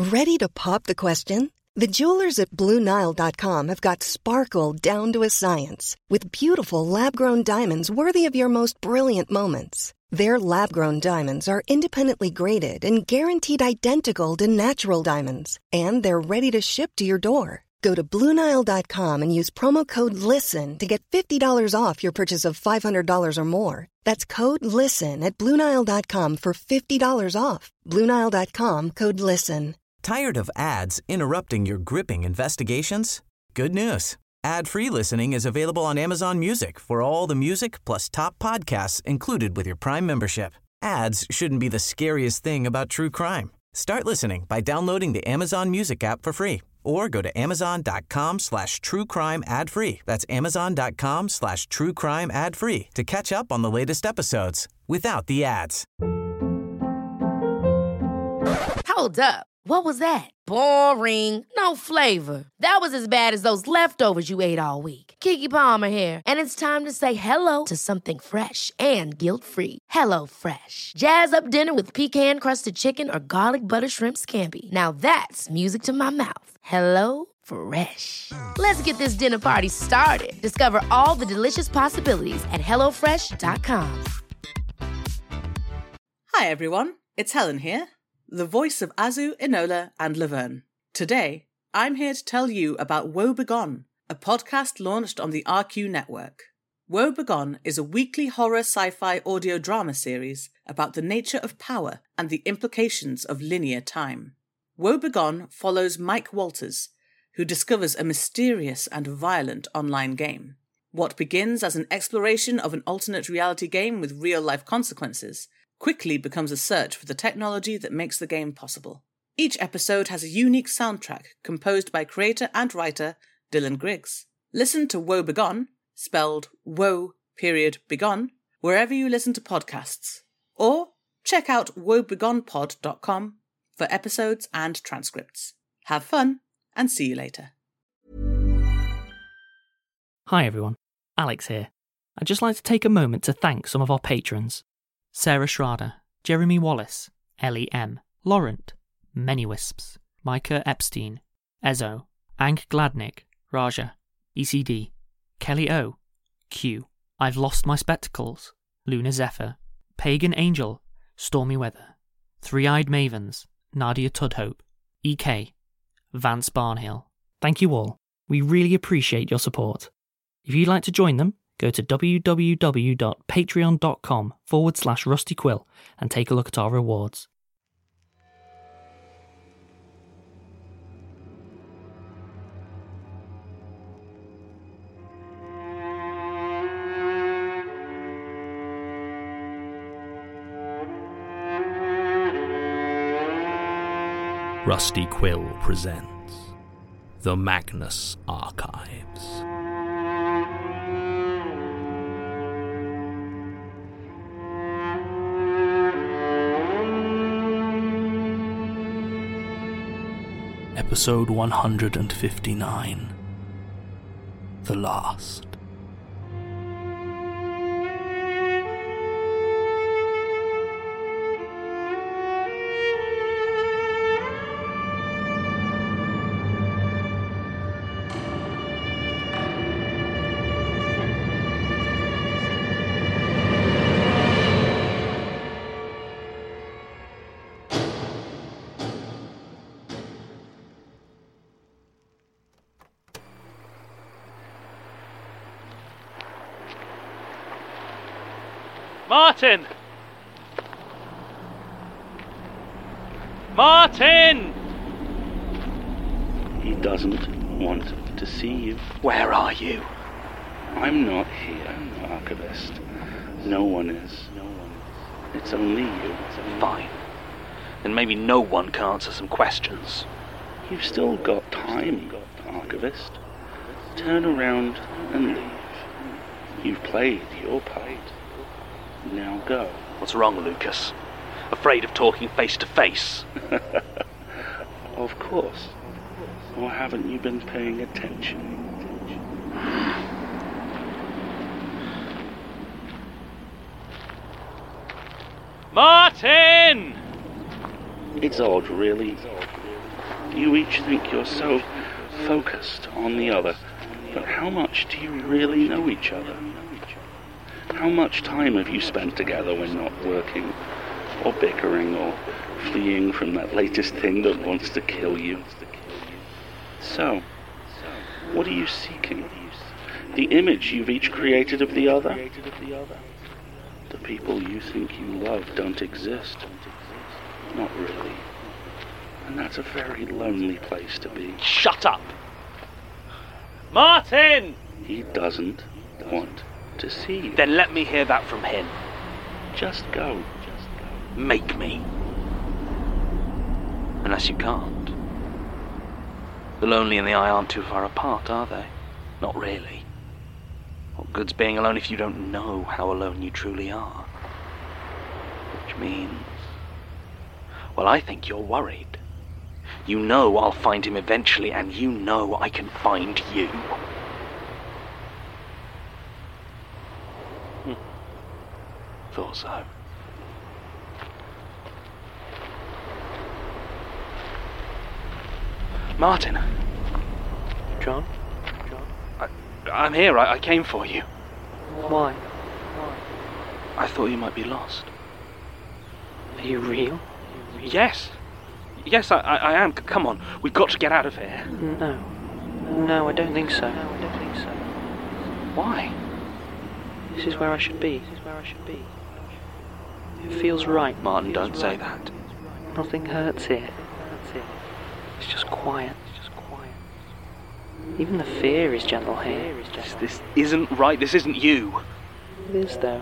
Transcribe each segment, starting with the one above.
Ready to pop the question? The jewelers at BlueNile.com have got sparkle down to a science with beautiful lab-grown diamonds worthy of your most brilliant moments. Their lab-grown diamonds are independently graded and guaranteed identical to natural diamonds, and they're ready to ship to your door. Go to BlueNile.com and use promo code LISTEN to get $50 off your purchase of $500 or more. That's code LISTEN at BlueNile.com for $50 off. BlueNile.com, code LISTEN. Tired of ads interrupting your gripping investigations? Good news. Ad-free listening is available on Amazon Music for all the music plus top podcasts included with your Prime membership. Ads shouldn't be the scariest thing about true crime. Start listening by downloading the Amazon Music app for free or go to amazon.com/truecrime ad-free. That's amazon.com/truecrime ad-free to catch up on the latest episodes without the ads. Hold up. What was that? Boring. No flavor. That was as bad as those leftovers you ate all week. Keke Palmer here, and it's time to say hello to something fresh and guilt-free. Hello Fresh. Jazz up dinner with pecan-crusted chicken or garlic butter shrimp scampi. Now that's music to my mouth. Hello Fresh. Let's get this dinner party started. Discover all the delicious possibilities at HelloFresh.com. Hi everyone, it's Helen here, the voice of Azu, Enola and Laverne. Today, I'm here to tell you about Woe Begone, a podcast launched on the RQ network. Woe Begone is a weekly horror sci-fi audio drama series about the nature of power and the implications of linear time. Woe Begone follows Mike Walters, who discovers a mysterious and violent online game. What begins as an exploration of an alternate reality game with real-life consequences quickly becomes a search for the technology that makes the game possible. Each episode has a unique soundtrack composed by creator and writer Dylan Griggs. Listen to Woe Begone, spelled Woe.Begone, wherever you listen to podcasts. Or check out woebegonepod.com for episodes and transcripts. Have fun, and see you later. Hi everyone, Alex here. I'd just like to take a moment to thank some of our patrons. Sarah Schrader, Jeremy Wallace, Ellie M, Laurent, Many Wisps, Micah Epstein, Ezo, Ang Gladnick, Raja, ECD, Kelly O, Q, I've Lost My Spectacles, Luna Zephyr, Pagan Angel, Stormy Weather, Three-Eyed Mavens, Nadia Tudhope, EK, Vance Barnhill. Thank you all. We really appreciate your support. If you'd like to join them, go to www.patreon.com/RustyQuill and take a look at our rewards. Rusty Quill presents The Magnus Archives. Episode 159. The Last. Martin! Martin! He doesn't want to see you. Where are you? I'm not here, Archivist. No one is. It's only you. Fine. Then maybe no one can answer some questions. You've still got time, Archivist. Turn around and leave. You've played your part. Now go. What's wrong, Lucas? Afraid of talking face to face? Of course. Or haven't you been paying attention? Martin! It's odd, really. You each think you're so focused on the other, but how much do you really know each other? How much time have you spent together when not working, or bickering, or fleeing from that latest thing that wants to kill you? So, what are you seeking? The image you've each created of the other? The people you think you love don't exist. Not really. And that's a very lonely place to be. Shut up! Martin! He doesn't want to see you. Then let me hear that from him. Just go. Make me. Unless you can't. The lonely and the I aren't too far apart, are they? Not really. What good's being alone if you don't know how alone you truly are? Which means... well, I think you're worried. You know I'll find him eventually, and you know I can find you. Thought so. Martin. John? I'm here. I came for you. Why? I thought you might be lost. Are you real? Yes. Yes, I am. Come on. We've got to get out of here. No, I don't think so. Why? This is where I should be. It feels right. Martin, don't say that. Nothing hurts here. It's just quiet. Even the fear is gentle here. This isn't right. This isn't you. It is, though.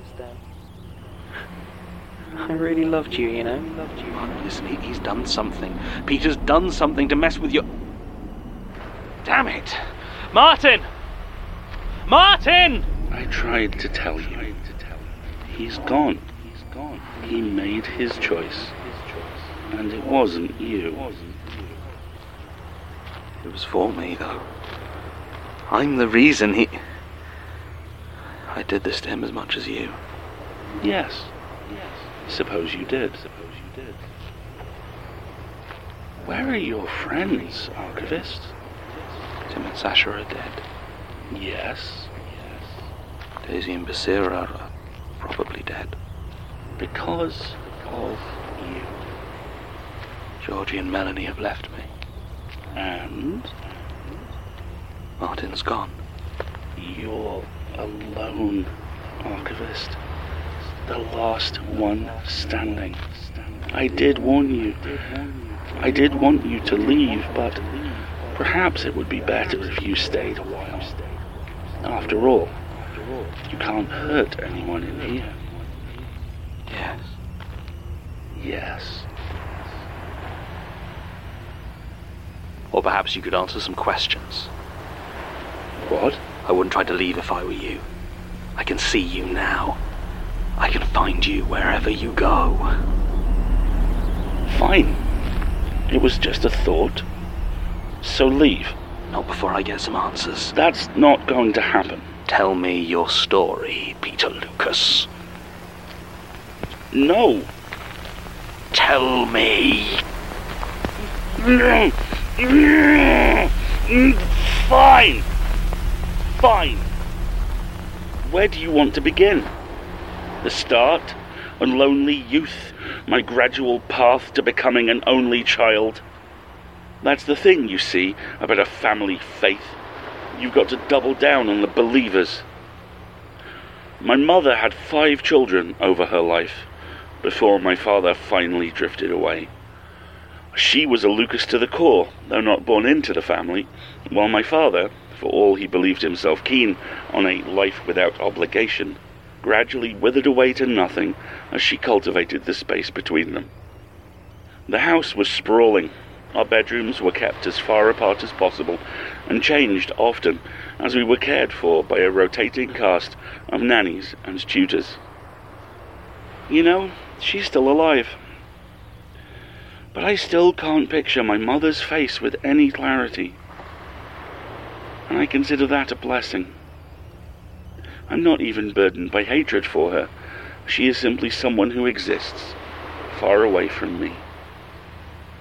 I really loved you, you know? Martin, listen, he's done something. Peter's done something to mess with your... Damn it! Martin! Martin! I tried to tell you. He's gone. He made his choice. And it wasn't you. It was for me, though. I'm the reason he... I did this to him as much as you. Yes. Suppose you did. Where are your friends, Archivist? Tim and Sasha are dead. Yes. Daisy and Basira are probably dead. Because of you. Georgie and Melanie have left me. And Martin's gone. You're alone, Archivist. The last one standing. I did warn you. I did want you to leave, but perhaps it would be better if you stayed a while. After all, you can't hurt anyone in here. Yes. Or perhaps you could answer some questions. What? I wouldn't try to leave if I were you. I can see you now. I can find you wherever you go. Fine. It was just a thought. So leave. Not before I get some answers. That's not going to happen. Tell me your story, Peter Lucas. No. Tell me. Fine. Where do you want to begin? The start? A lonely youth? My gradual path to becoming an only child? That's the thing, you see, about a family faith. You've got to double down on the believers. My mother had 5 children over her life, before my father finally drifted away. She was a Lucas to the core, though not born into the family, while my father, for all he believed himself keen on a life without obligation, gradually withered away to nothing as she cultivated the space between them. The house was sprawling. Our bedrooms were kept as far apart as possible, and changed often as we were cared for by a rotating cast of nannies and tutors. You know, she's still alive. But I still can't picture my mother's face with any clarity. And I consider that a blessing. I'm not even burdened by hatred for her. She is simply someone who exists, far away from me.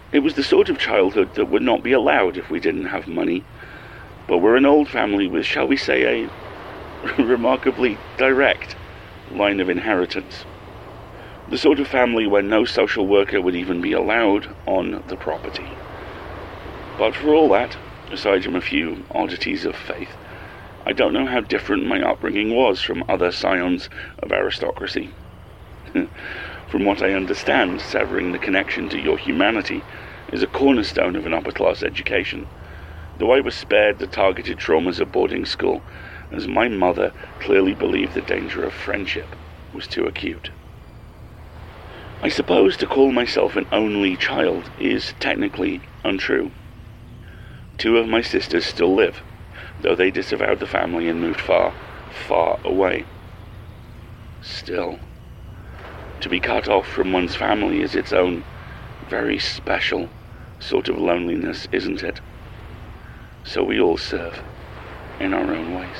It was the sort of childhood that would not be allowed if we didn't have money, but we're an old family with, shall we say, a remarkably direct line of inheritance. The sort of family where no social worker would even be allowed on the property. But for all that, aside from a few oddities of faith, I don't know how different my upbringing was from other scions of aristocracy. From what I understand, severing the connection to your humanity is a cornerstone of an upper-class education, though I was spared the targeted traumas of boarding school, as my mother clearly believed the danger of friendship was too acute. I suppose to call myself an only child is technically untrue. 2 of my sisters still live, though they disavowed the family and moved far, far away. Still, to be cut off from one's family is its own very special sort of loneliness, isn't it? So we all serve in our own ways.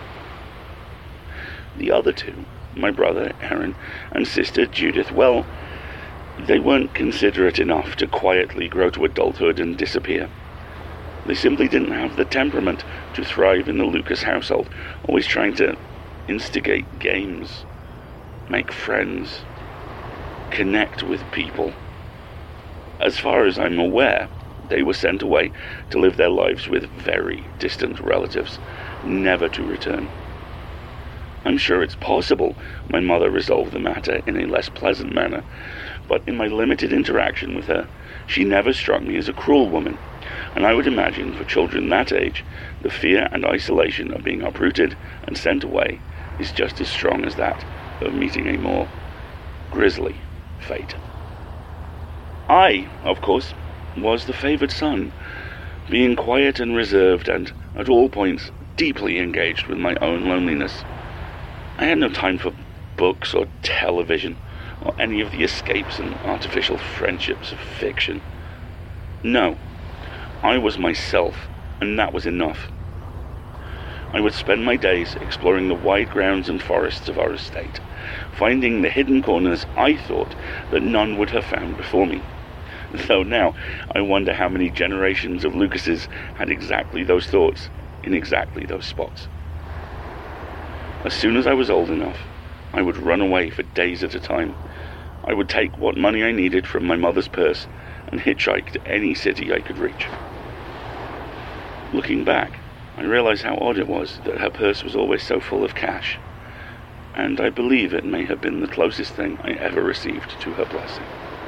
The other 2, my brother Aaron and sister Judith, well, they weren't considerate enough to quietly grow to adulthood and disappear. They simply didn't have the temperament to thrive in the Lucas household, always trying to instigate games, make friends, connect with people. As far as I'm aware, they were sent away to live their lives with very distant relatives, never to return. I'm sure it's possible my mother resolved the matter in a less pleasant manner, but in my limited interaction with her, she never struck me as a cruel woman, and I would imagine for children that age, the fear and isolation of being uprooted and sent away is just as strong as that of meeting a more grisly fate. I, of course, was the favoured son, being quiet and reserved and, at all points, deeply engaged with my own loneliness. I had no time for books or television, or any of the escapes and artificial friendships of fiction. No, I was myself, and that was enough. I would spend my days exploring the wide grounds and forests of our estate, finding the hidden corners I thought that none would have found before me. Though now, I wonder how many generations of Lucases had exactly those thoughts, in exactly those spots. As soon as I was old enough, I would run away for days at a time. I would take what money I needed from my mother's purse and hitchhike to any city I could reach. Looking back, I realize how odd it was that her purse was always so full of cash, and I believe it may have been the closest thing I ever received to her blessing.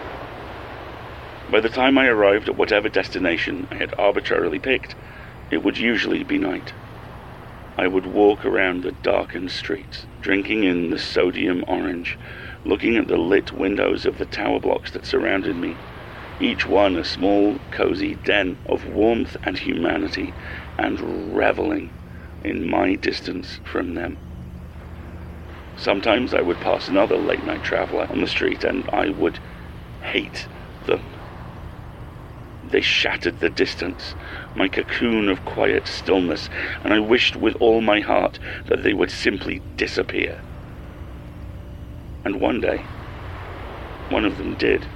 By the time I arrived at whatever destination I had arbitrarily picked, it would usually be night. I would walk around the darkened streets, drinking in the sodium orange, looking at the lit windows of the tower blocks that surrounded me, each one a small, cozy den of warmth and humanity, and reveling in my distance from them. Sometimes I would pass another late-night traveller on the street, and I would hate them. They shattered the distance, my cocoon of quiet stillness, and I wished with all my heart that they would simply disappear. And one day, one of them did.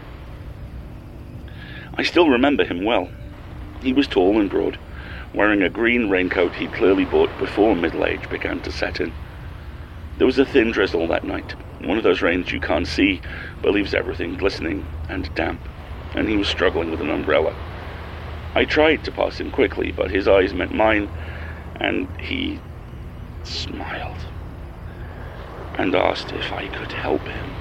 I still remember him well. He was tall and broad, wearing a green raincoat he'd clearly bought before middle age began to set in. There was a thin drizzle that night, one of those rains you can't see, but leaves everything glistening and damp, and he was struggling with an umbrella. I tried to pass him quickly, but his eyes met mine, and he smiled and asked if I could help him.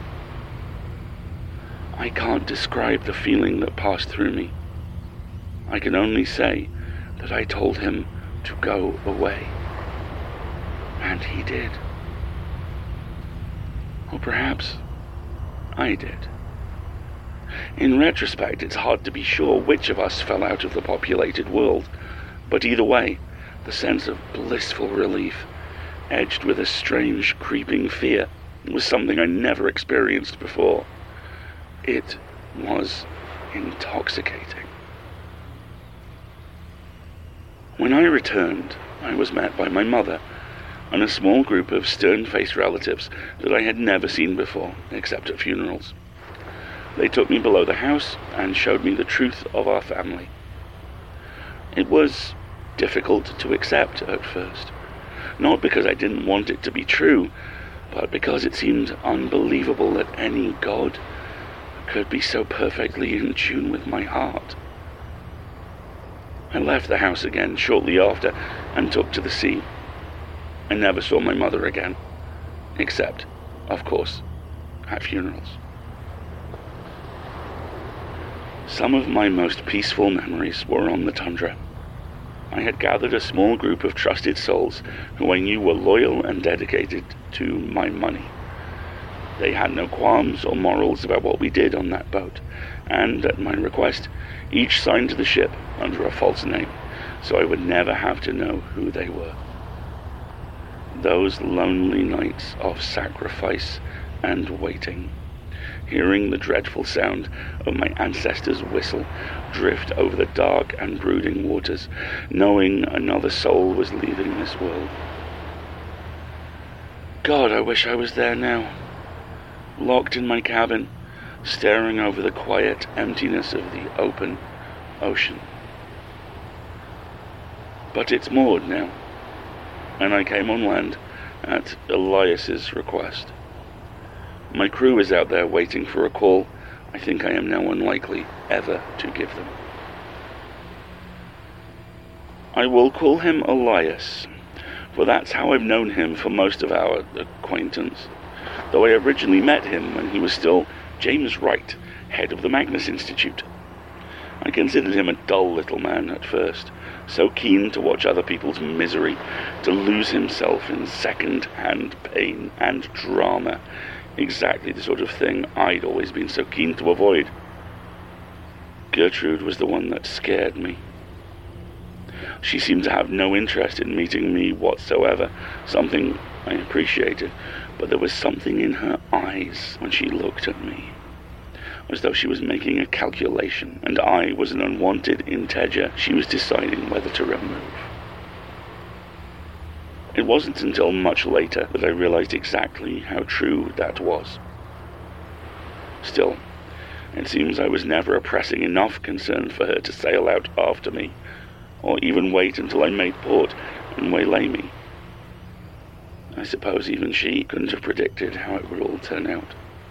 I can't describe the feeling that passed through me. I can only say that I told him to go away, and he did. Or perhaps I did. In retrospect, it's hard to be sure which of us fell out of the populated world, but either way, the sense of blissful relief, edged with a strange, creeping fear, was something I never experienced before. It was intoxicating. When I returned, I was met by my mother and a small group of stern-faced relatives that I had never seen before, except at funerals. They took me below the house and showed me the truth of our family. It was difficult to accept at first, not because I didn't want it to be true, but because it seemed unbelievable that any god could be so perfectly in tune with my heart. I left the house again shortly after and took to the sea. I never saw my mother again, except, of course, at funerals. Some of my most peaceful memories were on the tundra. I had gathered a small group of trusted souls who I knew were loyal and dedicated to my money. They had no qualms or morals about what we did on that boat, and at my request, each signed to the ship under a false name, so I would never have to know who they were. Those lonely nights of sacrifice and waiting, hearing the dreadful sound of my ancestors' whistle drift over the dark and brooding waters, knowing another soul was leaving this world. God, I wish I was there now, locked in my cabin, staring over the quiet emptiness of the open ocean. But it's moored now, and I came on land at Elias's request. My crew is out there waiting for a call I think I am now unlikely ever to give them. I will call him Elias, for that's how I've known him for most of our acquaintance, though I originally met him when he was still James Wright, head of the Magnus Institute. I considered him a dull little man at first, so keen to watch other people's misery, to lose himself in second-hand pain and drama, exactly the sort of thing I'd always been so keen to avoid. Gertrude was the one that scared me. She seemed to have no interest in meeting me whatsoever, something I appreciated, but there was something in her eyes when she looked at me, as though she was making a calculation, and I was an unwanted integer she was deciding whether to remove. It wasn't until much later that I realized exactly how true that was. Still, it seems I was never a pressing enough concern for her to sail out after me, or even wait until I made port and waylay me. I suppose even she couldn't have predicted how it would all turn out.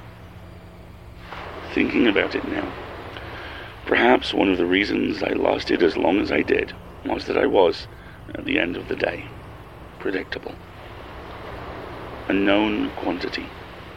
Thinking about it now, perhaps one of the reasons I lasted as long as I did was that I was, at the end of the day, predictable. A known quantity.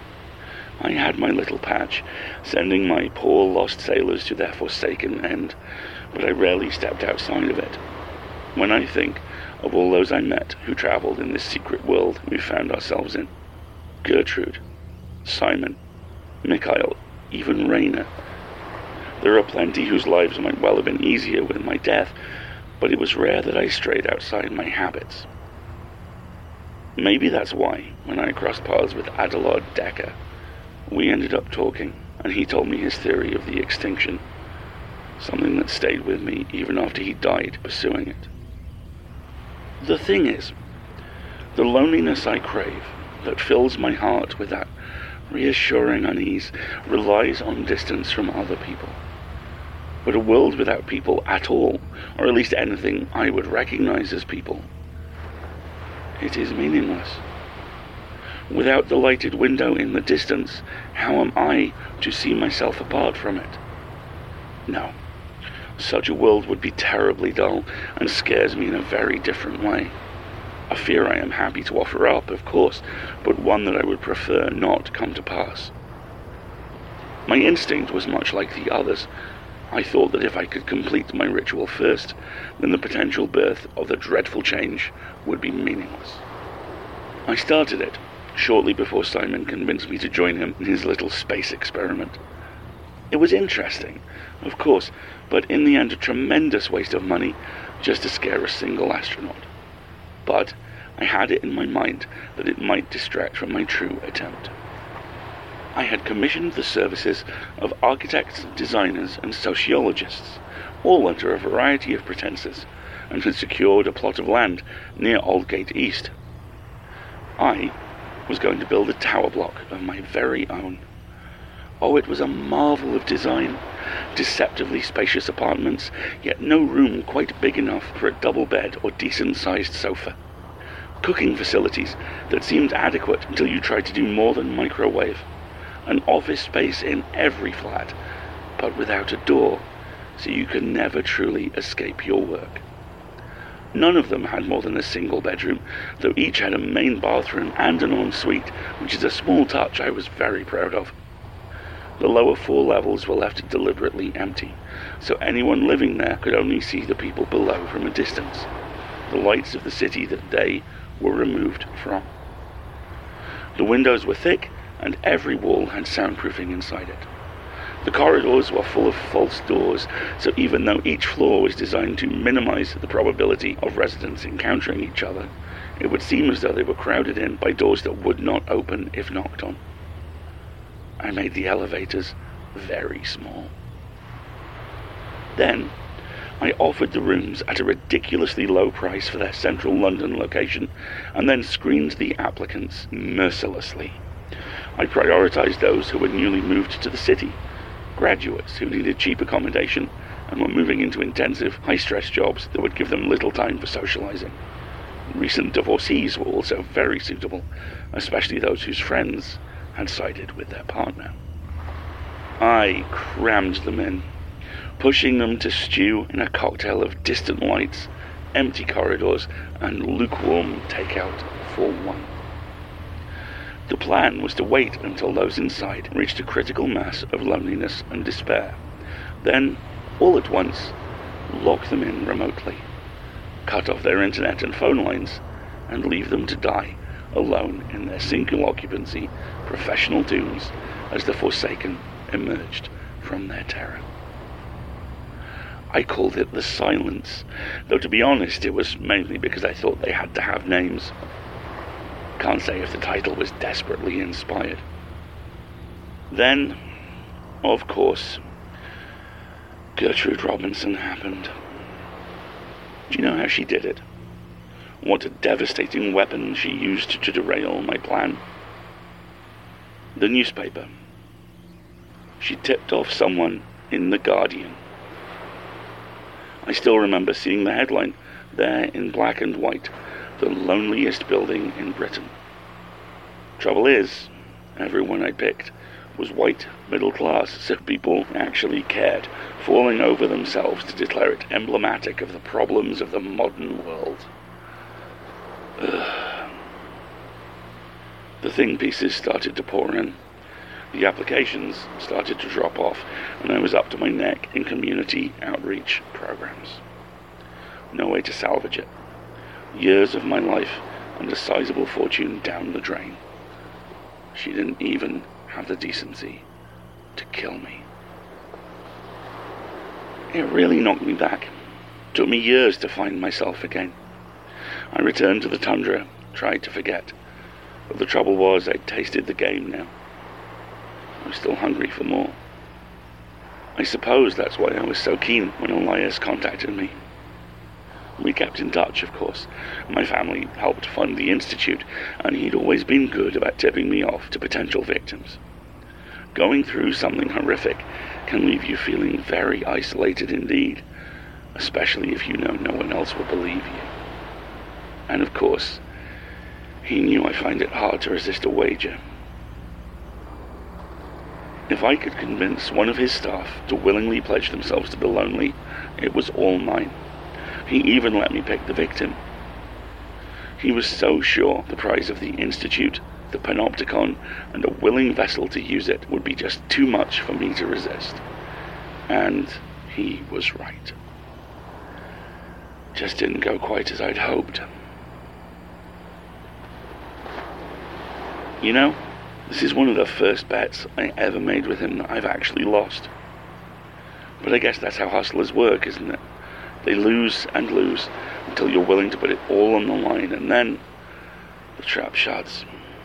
I had my little patch, sending my poor lost sailors to their forsaken end, but I rarely stepped outside of it. When I think of all those I met who travelled in this secret world we found ourselves in, Gertrude, Simon, Mikhail, even Raina, there are plenty whose lives might well have been easier with my death, but it was rare that I strayed outside my habits. Maybe that's why, when I crossed paths with Adelard Decker, we ended up talking, and he told me his theory of the extinction, something that stayed with me even after he died pursuing it. The thing is, the loneliness I crave, that fills my heart with that reassuring unease, relies on distance from other people. But a world without people at all, or at least anything I would recognize as people, it is meaningless. Without the lighted window in the distance, how am I to see myself apart from it? No, such a world would be terribly dull and scares me in a very different way. A fear I am happy to offer up, of course, but one that I would prefer not come to pass. My instinct was much like the others. I thought that if I could complete my ritual first, then the potential birth of the dreadful change would be meaningless. I started it shortly before Simon convinced me to join him in his little space experiment. It was interesting, of course, but in the end a tremendous waste of money just to scare a single astronaut. But I had it in my mind that it might distract from my true attempt. I had commissioned the services of architects, designers, and sociologists, all under a variety of pretenses, and had secured a plot of land near Aldgate East. I was going to build a tower block of my very own, Oh, it was a marvel of design. Deceptively spacious apartments, yet no room quite big enough for a double bed or decent-sized sofa. Cooking facilities that seemed adequate until you tried to do more than microwave. An office space in every flat, but without a door, so you could never truly escape your work. None of them had more than a single bedroom, though each had a main bathroom and an ensuite, which is a small touch I was very proud of. The lower 4 levels were left deliberately empty, so anyone living there could only see the people below from a distance, the lights of the city that they were removed from. The windows were thick, and every wall had soundproofing inside it. The corridors were full of false doors, so even though each floor was designed to minimize the probability of residents encountering each other, it would seem as though they were crowded in by doors that would not open if knocked on. I made the elevators very small. Then, I offered the rooms at a ridiculously low price for their central London location, and then screened the applicants mercilessly. I prioritized those who were newly moved to the city, graduates who needed cheap accommodation and were moving into intensive, high-stress jobs that would give them little time for socializing. Recent divorcees were also very suitable, especially those whose friends had sided with their partner. I crammed them in, pushing them to stew in a cocktail of distant lights, empty corridors, and lukewarm takeout for one. The plan was to wait until those inside reached a critical mass of loneliness and despair, then, all at once, lock them in remotely, cut off their internet and phone lines, and leave them to die alone in their single occupancy professional tombs as the Forsaken emerged from their terror. I called it The Silence, though to be honest it was mainly because I thought they had to have names. Can't say if the title was desperately inspired. Then, of course, Gertrude Robinson happened. Do you know how she did it? What a devastating weapon she used to derail my plan. The newspaper. She tipped off someone in The Guardian. I still remember seeing the headline there in black and white, the loneliest building in Britain. Trouble is, everyone I picked was white, middle class, so people actually cared, falling over themselves to declare it emblematic of the problems of the modern world. The thing pieces started to pour in. The applications started to drop off, and I was up to my neck in community outreach programs. No way to salvage it. Years of my life and a sizable fortune down the drain. She didn't even have the decency to kill me. It really knocked me back. Took me years to find myself again. I returned to the tundra, tried to forget. But the trouble was I'd tasted the game now. I was still hungry for more. I suppose that's why I was so keen when Elias contacted me. We kept in touch, of course. My family helped fund the Institute, and he'd always been good about tipping me off to potential victims. Going through something horrific can leave you feeling very isolated indeed, especially if you know no one else will believe you. And of course, he knew I find it hard to resist a wager. If I could convince one of his staff to willingly pledge themselves to the lonely, it was all mine. He even let me pick the victim. He was so sure the prize of the Institute, the Panopticon, and a willing vessel to use it would be just too much for me to resist. And he was right. Just didn't go quite as I'd hoped. You know, this is one of the first bets I ever made with him that I've actually lost. But I guess that's how hustlers work, isn't it? They lose and lose until you're willing to put it all on the line, and then the trap shuts.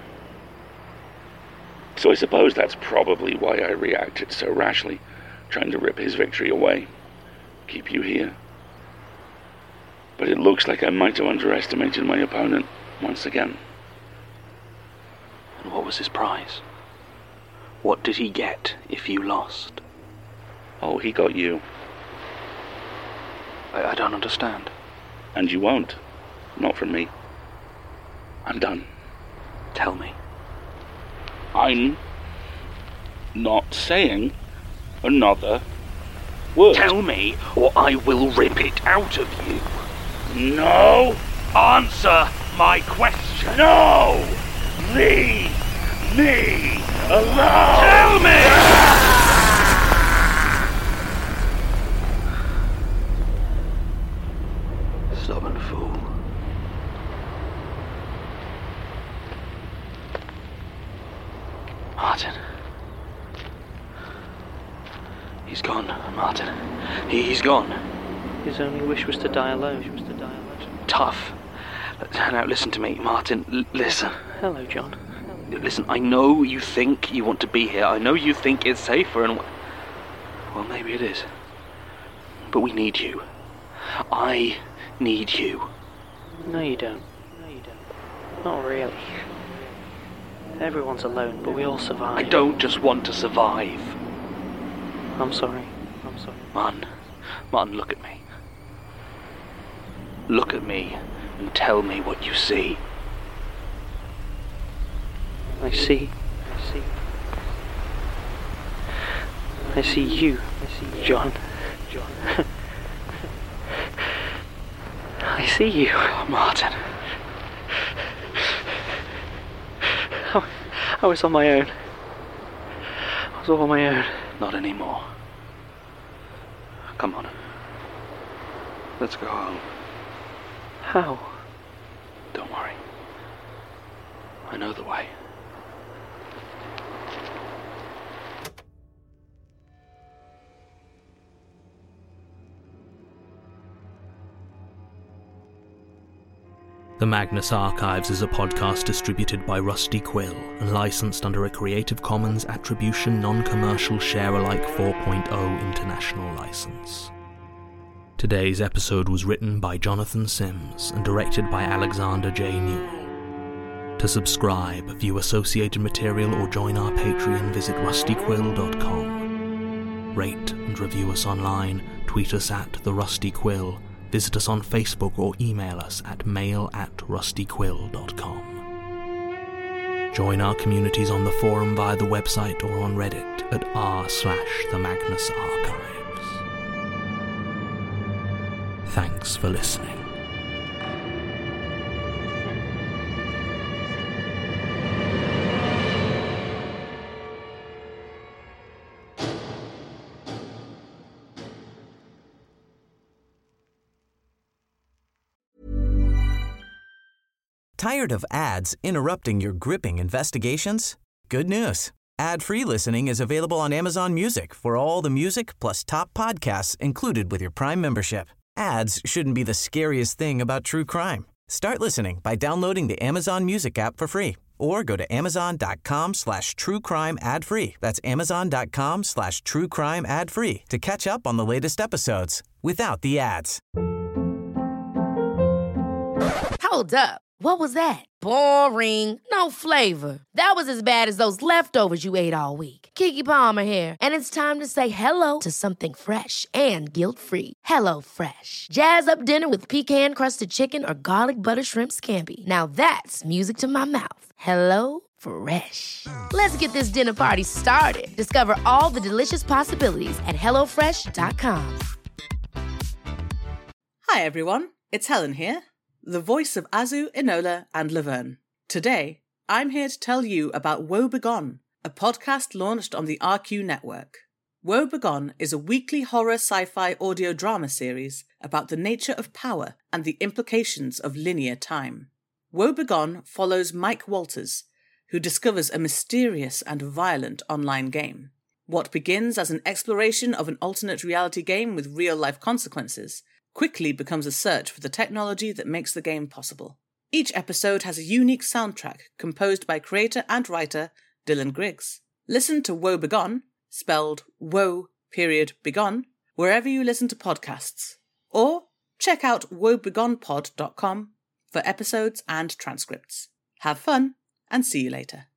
So I suppose that's probably why I reacted so rashly, trying to rip his victory away, keep you here. But it looks like I might have underestimated my opponent once again. And what was his prize? What did he get if you lost? Oh, he got you. I don't understand. And you won't. Not from me. I'm done. Tell me. I'm not saying another word. Tell me, or I will rip it out of you. No! Answer my question. No! Leave me alone! Tell me! Stubborn fool. Martin. He's gone, Martin. He's gone. His only wish was to die alone. Tough. Now listen to me, Martin. Listen. Hello, John. Listen, I know you think you want to be here. I know you think it's safer and... Well, maybe it is. But we need you. I need you. No, you don't. Not really. Everyone's alone, but we all survive. I don't just want to survive. I'm sorry. Martin, look at me. Look at me and tell me what you see. I see you, John. I see you. Oh, Martin. I was on my own. I was all on my own. Not anymore. Come on. Let's go home. How? Don't worry. I know the way. The Magnus Archives is a podcast distributed by Rusty Quill and licensed under a Creative Commons Attribution Non-Commercial Share-alike 4.0 international license. Today's episode was written by Jonathan Sims and directed by Alexander J. Newell. To subscribe, view associated material or join our Patreon, visit rustyquill.com. Rate and review us online, tweet us at The Rusty Quill, visit us on Facebook or email us at mail@rustyquill.com. Join our communities on the forum via the website or on Reddit at r/themagnusarchives. Thanks for listening. Tired of ads interrupting your gripping investigations? Good news. Ad-free listening is available on Amazon Music for all the music plus top podcasts included with your Prime membership. Ads shouldn't be the scariest thing about true crime. Start listening by downloading the Amazon Music app for free or go to amazon.com/truecrime ad-free. That's amazon.com/truecrime ad-free to catch up on the latest episodes without the ads. Hold up. What was that? Boring. No flavor. That was as bad as those leftovers you ate all week. Keke Palmer here, and it's time to say hello to something fresh and guilt-free. HelloFresh. Jazz up dinner with pecan-crusted chicken or garlic butter shrimp scampi. Now that's music to my mouth. HelloFresh. Let's get this dinner party started. Discover all the delicious possibilities at hellofresh.com. Hi everyone, it's Helen here, the voice of Azu, Enola, and Laverne. Today, I'm here to tell you about Woe Begone, a podcast launched on the RQ network. Woe Begone is a weekly horror sci-fi audio drama series about the nature of power and the implications of linear time. Woe Begone follows Mike Walters, who discovers a mysterious and violent online game. What begins as an exploration of an alternate reality game with real-life consequences quickly becomes a search for the technology that makes the game possible. Each episode has a unique soundtrack composed by creator and writer Dylan Griggs. Listen to Woe Begone, spelled Woe.Begone, wherever you listen to podcasts. Or check out woebegonepod.com for episodes and transcripts. Have fun, and see you later.